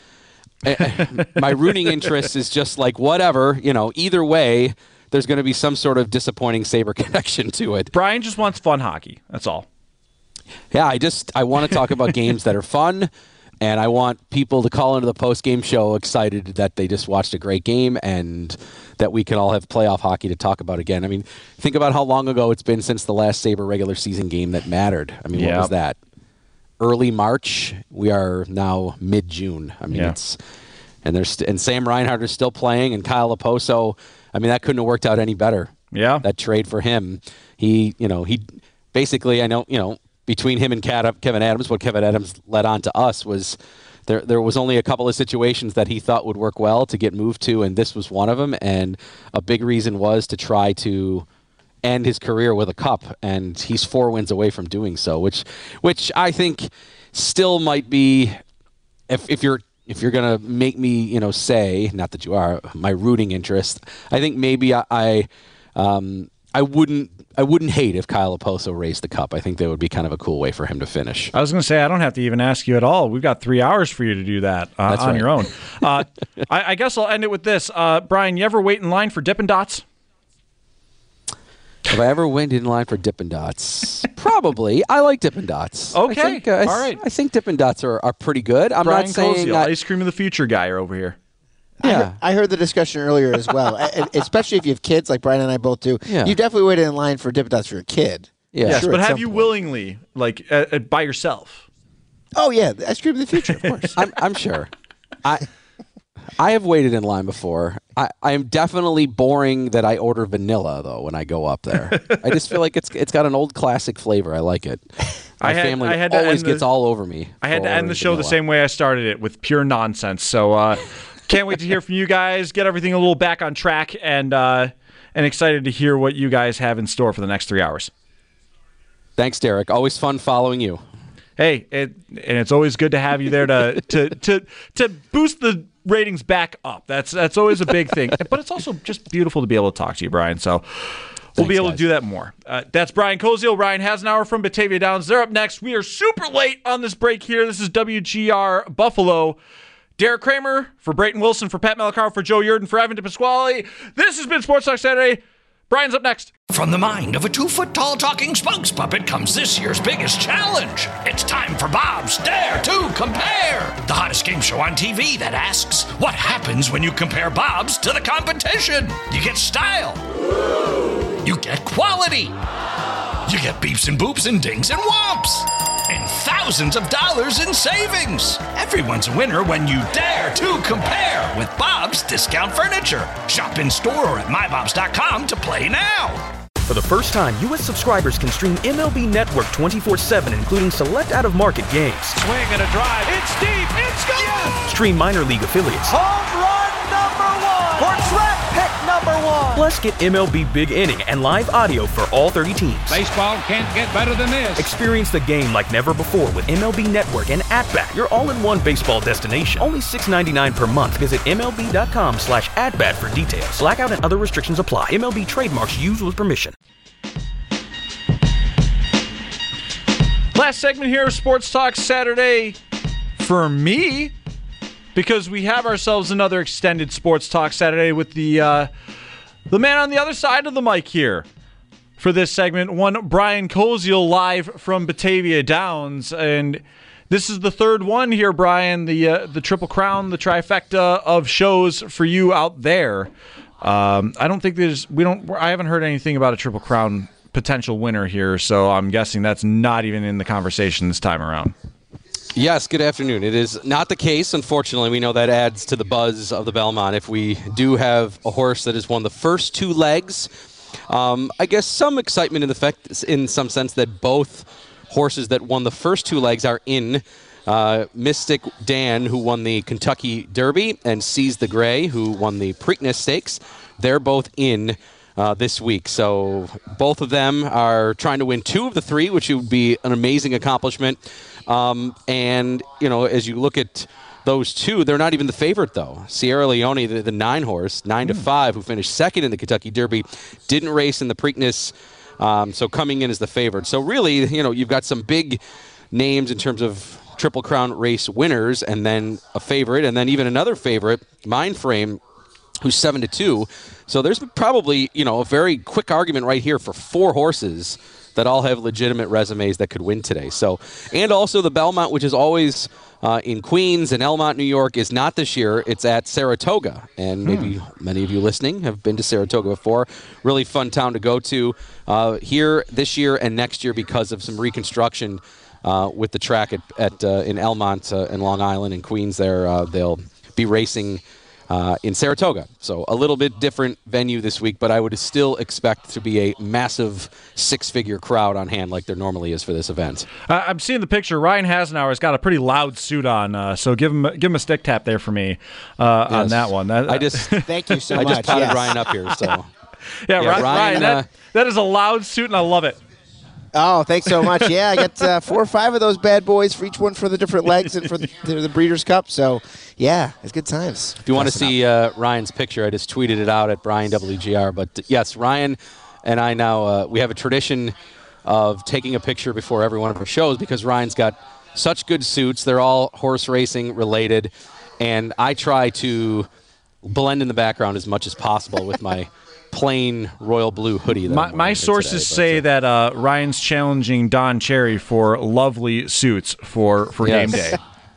my rooting interest is just like whatever, you know, either way, there's going to be some sort of disappointing Sabre connection to it. Brian just wants fun hockey. That's all. Yeah, I want to talk about games that are fun, and I want people to call into the post-game show excited that they just watched a great game and that we can all have playoff hockey to talk about again. I mean, think about how long ago it's been since the last Sabre regular season game that mattered. I mean, what was that? Early March. We are now mid-June. I mean, and Sam Reinhart is still playing, and Kyle Oposo. I mean, that couldn't have worked out any better. Yeah, that trade for him. He basically, I know, you know, between him and Kevin Adams, what Kevin Adams led on to us was there was only a couple of situations that he thought would work well to get moved to, and this was one of them. And a big reason was to try to end his career with a cup, and he's 4 wins away from doing so, which I think still might be, if you're going to make me, you know, say, not that you are, my rooting interest, I think maybe I wouldn't hate if Kyle Oposo raised the cup. I think that would be kind of a cool way for him to finish. I was going to say, I don't have to even ask you at all. We've got 3 hours for you to do that on your own. I guess I'll end it with this. Brian, you ever wait in line for Dippin' Dots? Have I ever waited in line for Dippin' Dots? Probably. I like Dippin' Dots. Okay. All right. I think Dippin' Dots are pretty good. I'm Brian not saying Koziel, Ice Cream of the Future guy over here. Yeah, I heard the discussion earlier as well. Especially if you have kids, like Brian and I both do. Yeah. You definitely waited in line for Dippin' Dots for your kid. Yeah. Yes, sure, but have you willingly, like, by yourself? Oh yeah, Ice Cream of the Future, of course. I'm sure. I have waited in line before. I am definitely boring that I order vanilla, though, when I go up there. I just feel like it's got an old classic flavor. I like it. My family always gets all over me. I had to end the show vanilla. The same way I started it, with pure nonsense. So can't wait to hear from you guys, get everything a little back on track, and excited to hear what you guys have in store for the next 3 hours. Thanks, Derek. Always fun following you. Hey, and it's always good to have you there to boost the ratings back up. That's always a big thing. But it's also just beautiful to be able to talk to you, Brian. So we'll be able to do that more. That's Brian Koziel, Ryan Hasenauer from Batavia Downs. They're up next. We are super late on this break here. This is WGR Buffalo. Derek Kramer for Brayton Wilson, for Pat Malacaro, for Joe Yerdon, for Evan DePasquale. This has been Sports Talk Saturday. Brian's up next. From the mind of a 2-foot-tall talking spokes puppet comes this year's biggest challenge. It's time for Bob's Dare to Compare, the hottest game show on TV that asks, what happens when you compare Bob's to the competition? You get style. You get quality. You get beeps and boops and dings and whomps. And thousands of dollars in savings. Everyone's a winner when you dare to compare with Bob's Discount Furniture. Shop in store or at mybobs.com to play now. For the first time, U.S. subscribers can stream MLB Network 24/7, including select out-of-market games. Swing and a drive. It's deep. It's gone. Yes. Stream minor league affiliates. Home run number 1. Portrait pick number 1. Plus, get MLB Big Inning and live audio for all 30 teams. Baseball can't get better than this. Experience the game like never before with MLB Network and At-Bat, your all-in-one baseball destination. Only $6.99 per month. Visit MLB.com/at-bat for details. Blackout and other restrictions apply. MLB trademarks used with permission. Last segment here of Sports Talk Saturday for me, because we have ourselves another extended Sports Talk Saturday with the man on the other side of the mic here. for this segment. One Brian Koziel live from Batavia Downs, and this is the third one here, Brian. The Triple Crown, the trifecta of shows for you out there. I don't think I haven't heard anything about a Triple Crown potential winner here, so I'm guessing that's not even in the conversation this time around. Yes, good afternoon. It is not the case, unfortunately. We know that adds to the buzz of the Belmont. If we do have a horse that has won the first 2 legs, I guess some excitement in some sense that both horses that won the first 2 legs are in. Mystic Dan, who won the Kentucky Derby, and Seize the Gray, who won the Preakness Stakes. They're both in this week. So both of them are trying to win 2 of the 3, which would be an amazing accomplishment. And, as you look at those 2, they're not even the favorite, though. Sierra Leone, the 9 horse, 9-5, who finished second in the Kentucky Derby, didn't race in the Preakness, so coming in as the favorite. So really, you've got some big names in terms of Triple Crown race winners, and then a favorite, and then even another favorite, Mindframe, who's 7-2. So there's probably, a very quick argument right here for 4 horses that all have legitimate resumes that could win today. So, and also the Belmont, which is always in Queens and Elmont, New York, is not this year. It's at Saratoga. And maybe many of you listening have been to Saratoga before. Really fun town to go to here this year and next year because of some reconstruction with the track in Elmont and Long Island and Queens there. They'll be racing in Saratoga. So a little bit different venue this week, but I would still expect to be a massive 6-figure crowd on hand like there normally is for this event. I'm seeing the picture. Ryan Hasenauer's got a pretty loud suit on, so give him a stick tap there for me on that one. Thank you so much. I just potted Ryan up here, so. Ryan, that is a loud suit, and I love it. Oh, thanks so much. Yeah, I got 4 or 5 of those bad boys for each one for the different legs and for the Breeders' Cup. So, yeah, it's good times. If you want to see Ryan's picture, I just tweeted it out at Brian WGR. But, yes, Ryan and I now, we have a tradition of taking a picture before every one of our shows because Ryan's got such good suits. They're all horse racing related. And I try to blend in the background as much as possible with my plain royal blue hoodie. My sources say that Ryan's challenging Don Cherry for lovely suits for game day.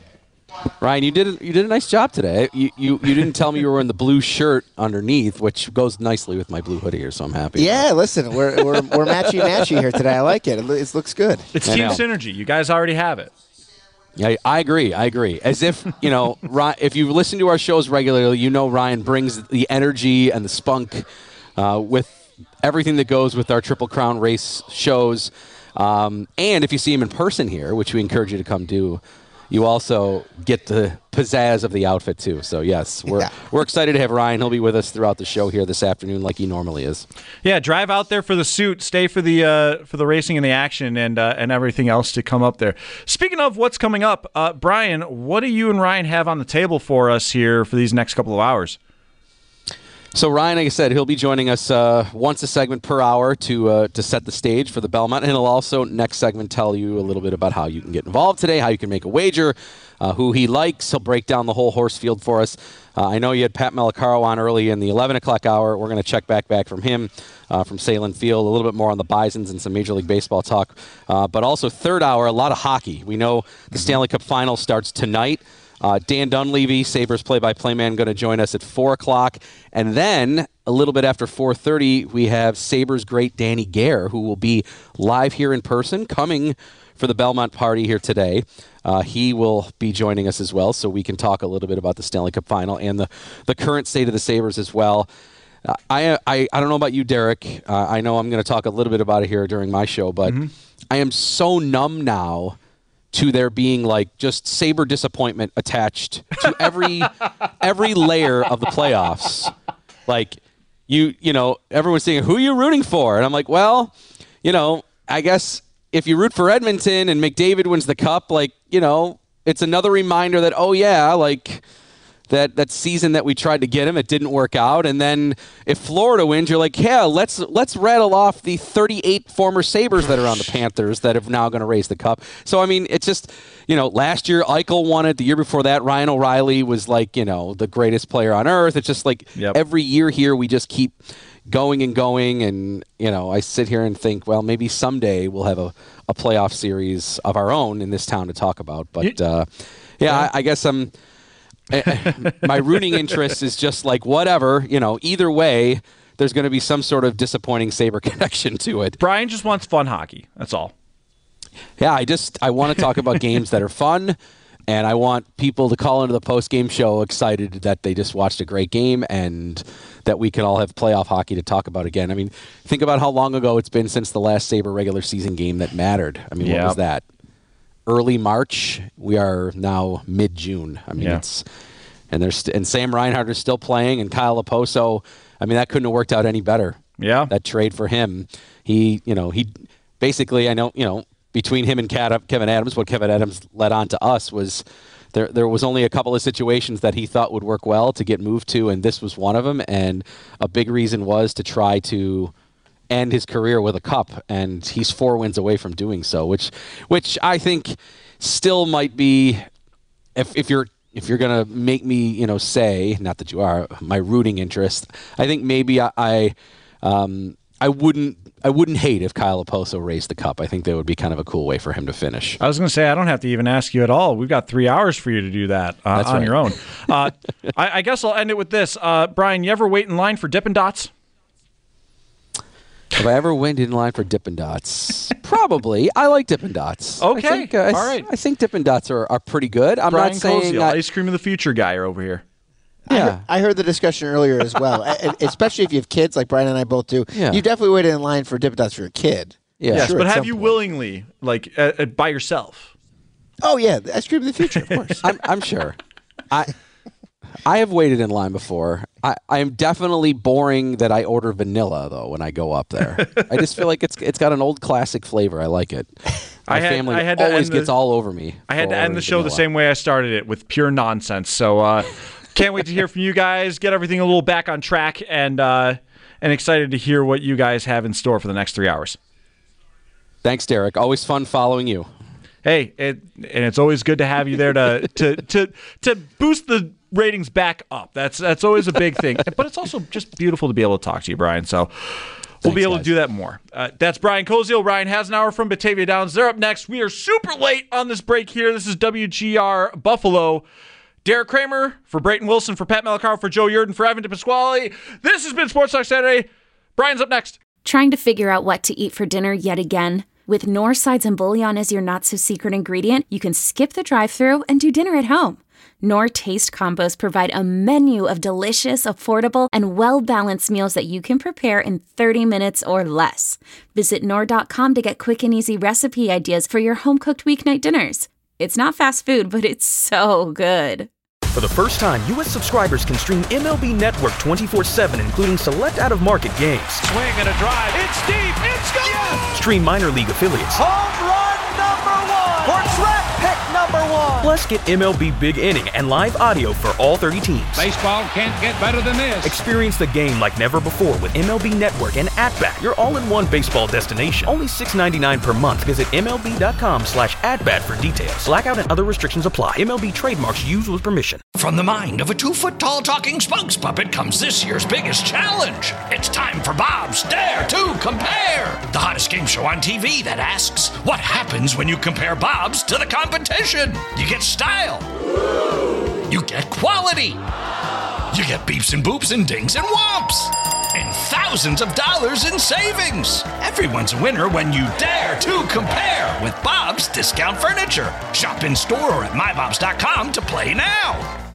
Ryan, you did a nice job today. You didn't tell me you were wearing the blue shirt underneath, which goes nicely with my blue hoodie here, so I'm happy. Yeah, listen, we're matchy here today. I like it. It looks good. It's team synergy. You guys already have it. Yeah, I agree. As if, if you listen to our shows regularly, Ryan brings the energy and the spunk with everything that goes with our Triple Crown race shows. And if you see him in person here, which we encourage you to come do, you also get the pizzazz of the outfit too. So yes, we're excited to have Ryan. He'll be with us throughout the show here this afternoon, like he normally is. Yeah, drive out there for the suit, stay for the racing and the action, and everything else to come up there. Speaking of what's coming up, Brian, what do you and Ryan have on the table for us here for these next couple of hours? So Ryan, like I said, he'll be joining us once a segment per hour to set the stage for the Belmont, and he'll also next segment tell you a little bit about how you can get involved today, how you can make a wager, who he likes. He'll break down the whole horse field for us. I know you had Pat Malacaro on early in the 11 o'clock hour. We're going to check back from him from Salem Field, a little bit more on the Bisons and some Major League Baseball talk. But also third hour, a lot of hockey. We know the Stanley Cup Final starts tonight. Dan Dunleavy, Sabres play-by-play man, going to join us at 4 o'clock. And then a little bit after 4:30, we have Sabres great Danny Gare, who will be live here in person, coming for the Belmont party here today. He will be joining us as well, so we can talk a little bit about the Stanley Cup Final and the current state of the Sabres as well. I don't know about you, Derek. I know I'm going to talk a little bit about it here during my show, but I am so numb now to there being like just Sabre disappointment attached to every layer of the playoffs. Like you know, everyone's saying, who are you rooting for? And I'm like, well, I guess if you root for Edmonton and McDavid wins the cup, like, it's another reminder that, oh yeah, like that season that we tried to get him, it didn't work out. And then if Florida wins, you're like, yeah, let's rattle off the 38 former Sabres that are on the Panthers that are now going to raise the cup. So, I mean, it's just, last year Eichel won it. The year before that, Ryan O'Reilly was like, the greatest player on earth. It's just like every year here we just keep going and going, and I sit here and think, well, maybe someday we'll have a playoff series of our own in this town to talk about. But I guess my rooting interest is just like whatever. Either way, there's going to be some sort of disappointing Sabre connection to it. Brian just wants fun hockey. That's all. Yeah, I want to talk about games that are fun. And I want people to call into the post-game show excited that they just watched a great game and that we can all have playoff hockey to talk about again. I mean, think about how long ago it's been since the last Sabre regular season game that mattered. I mean, What was that? Early March? We are now mid-June. I mean, and Sam Reinhart is still playing, and Kyle Oposo. I mean, that couldn't have worked out any better. Yeah, that trade for him. He basically, I know, between him and Kevin Adams, what Kevin Adams led on to us was there was only a couple of situations that he thought would work well to get moved to, and this was one of them. And a big reason was to try to end his career with a cup, and he's 4 wins away from doing so, which I think still might be, if you're gonna make me say, not that you are, my rooting interest, I think maybe I wouldn't hate if Kyle Oposo raised the cup. I think that would be kind of a cool way for him to finish. I was going to say, I don't have to even ask you at all. We've got 3 hours for you to do that on your own. I guess I'll end it with this. Brian, you ever wait in line for Dippin' Dots? Have I ever waited in line for Dippin' Dots? Probably. I like Dippin' Dots. Okay. All right. I think Dippin' Dots are pretty good. I'm Brian not saying Koziel, Ice Cream of the Future guy over here. Yeah, I heard the discussion earlier as well. Especially if you have kids, like Brian and I both do. Yeah. You definitely waited in line for Dippin' Dots for a kid. Yeah, yes, sure, but have you willingly, like, by yourself? Oh yeah, the Ice Cream of the Future, of course. I'm sure. I have waited in line before. I am definitely boring that I order vanilla though when I go up there. I just feel like it's got an old classic flavor. I like it. My family always gets all over me. I had to end the show the same way I started it, with pure nonsense. So can't wait to hear from you guys. Get everything a little back on track, and excited to hear what you guys have in store for the next 3 hours. Thanks, Derek. Always fun following you. Hey, and it's always good to have you there to boost the ratings back up. That's always a big thing. But it's also just beautiful to be able to talk to you, Brian. So we'll be able to do that more. That's Brian Koziel, Ryan Hasenauer from Batavia Downs. They're up next. We are super late on this break here. This is WGR Buffalo. Derek Kramer for Brayton Wilson, for Pat Malacaro, for Joe Yerdon, for Evan DePasquale. This has been Sports Talk Saturday. Brian's up next. Trying to figure out what to eat for dinner yet again? With Knorr sides and bouillon as your not-so-secret ingredient, you can skip the drive-thru and do dinner at home. Knorr Taste Combos provide a menu of delicious, affordable, and well-balanced meals that you can prepare in 30 minutes or less. Visit Knorr.com to get quick and easy recipe ideas for your home-cooked weeknight dinners. It's not fast food, but it's so good. For the first time, U.S. subscribers can stream MLB Network 24/7, including select out-of-market games. Swing and a drive. It's deep. It's gone. Yes! Stream minor league affiliates. Home run number 1. Or track pick number 1. Plus, get MLB Big Inning and live audio for all 30 teams. Baseball can't get better than this. Experience the game like never before with MLB Network and At-Bat, your all-in-one baseball destination. Only $6.99 per month. Visit MLB.com/atbat for details. Blackout and other restrictions apply. MLB trademarks used with permission. From the mind of a 2-foot-tall talking spokes puppet comes this year's biggest challenge. It's time for Bob's Dare to Compare, the hottest game show on TV that asks, what happens when you compare Bob's to the competition? You get style. You get quality. You get beeps and boops and dings and whomps. And thousands of dollars in savings. Everyone's a winner when you dare to compare with Bob's Discount Furniture. Shop in store or at mybobs.com to play now.